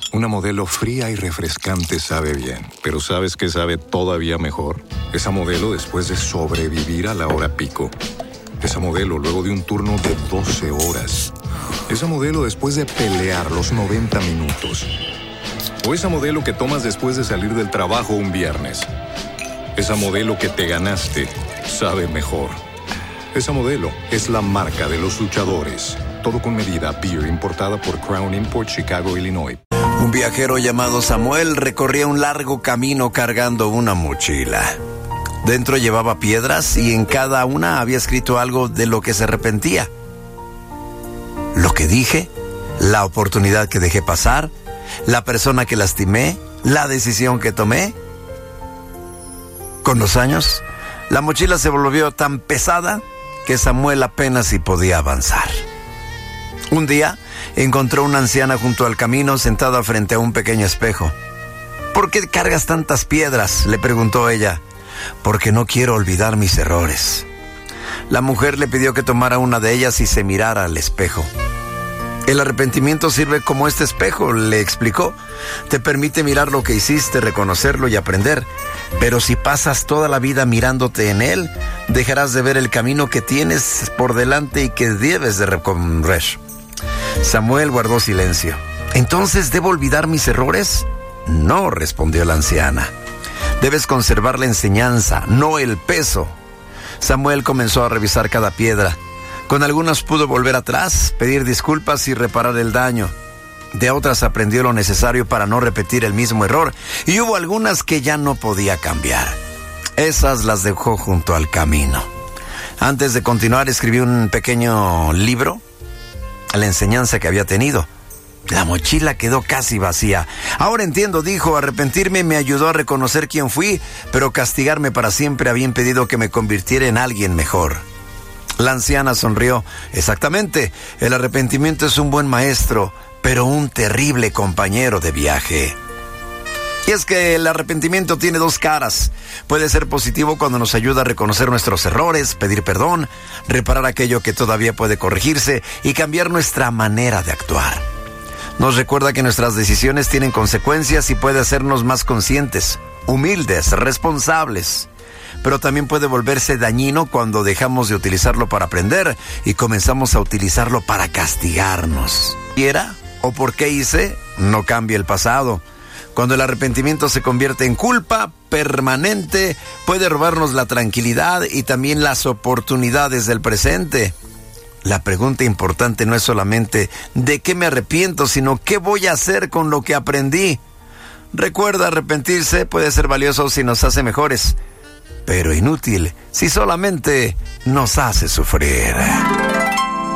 Una Modelo fría y refrescante sabe bien, pero ¿sabes qué sabe todavía mejor? Esa Modelo después de sobrevivir a la hora pico. Esa Modelo luego de un turno de 12 horas. Esa Modelo después de pelear los 90 minutos. O esa Modelo que tomas después de salir del trabajo un viernes. Esa Modelo que te ganaste sabe mejor. Esa Modelo es la marca de los luchadores. Todo con medida. Beer importada por Crown Import, Chicago, Illinois. Un viajero llamado Samuel recorría un largo camino cargando una mochila. Dentro llevaba piedras y en cada una había escrito algo de lo que se arrepentía. Lo que dije, la oportunidad que dejé pasar, la persona que lastimé, la decisión que tomé. Con los años, la mochila se volvió tan pesada que Samuel apenas si podía avanzar. Un día, encontró una anciana junto al camino sentada frente a un pequeño espejo. ¿Por qué cargas tantas piedras?, le preguntó ella. Porque no quiero olvidar mis errores. La mujer le pidió que tomara una de ellas y se mirara al espejo. El arrepentimiento sirve como este espejo, le explicó. Te permite mirar lo que hiciste, reconocerlo y aprender. Pero si pasas toda la vida mirándote en él, dejarás de ver el camino que tienes por delante y que debes de recorrer. Samuel guardó silencio. ¿Entonces debo olvidar mis errores? No, respondió la anciana. Debes conservar la enseñanza, no el peso. Samuel comenzó a revisar cada piedra. Con algunas pudo volver atrás, pedir disculpas y reparar el daño. De otras aprendió lo necesario para no repetir el mismo error. Y hubo algunas que ya no podía cambiar. Esas las dejó junto al camino. Antes de continuar, escribió un pequeño libro, la enseñanza que había tenido. La mochila quedó casi vacía. Ahora entiendo, dijo, arrepentirme me ayudó a reconocer quién fui, pero castigarme para siempre había impedido que me convirtiera en alguien mejor. La anciana sonrió. Exactamente, el arrepentimiento es un buen maestro, pero un terrible compañero de viaje. Y es que el arrepentimiento tiene dos caras. Puede ser positivo cuando nos ayuda a reconocer nuestros errores, pedir perdón, reparar aquello que todavía puede corregirse y cambiar nuestra manera de actuar. Nos recuerda que nuestras decisiones tienen consecuencias y puede hacernos más conscientes, humildes, responsables. Pero también puede volverse dañino cuando dejamos de utilizarlo para aprender y comenzamos a utilizarlo para castigarnos. ¿Y era? ¿O por qué hice? No cambia el pasado. Cuando el arrepentimiento se convierte en culpa permanente, puede robarnos la tranquilidad y también las oportunidades del presente. La pregunta importante no es solamente ¿de qué me arrepiento?, sino ¿qué voy a hacer con lo que aprendí? Recuerda, arrepentirse puede ser valioso si nos hace mejores, pero inútil si solamente nos hace sufrir.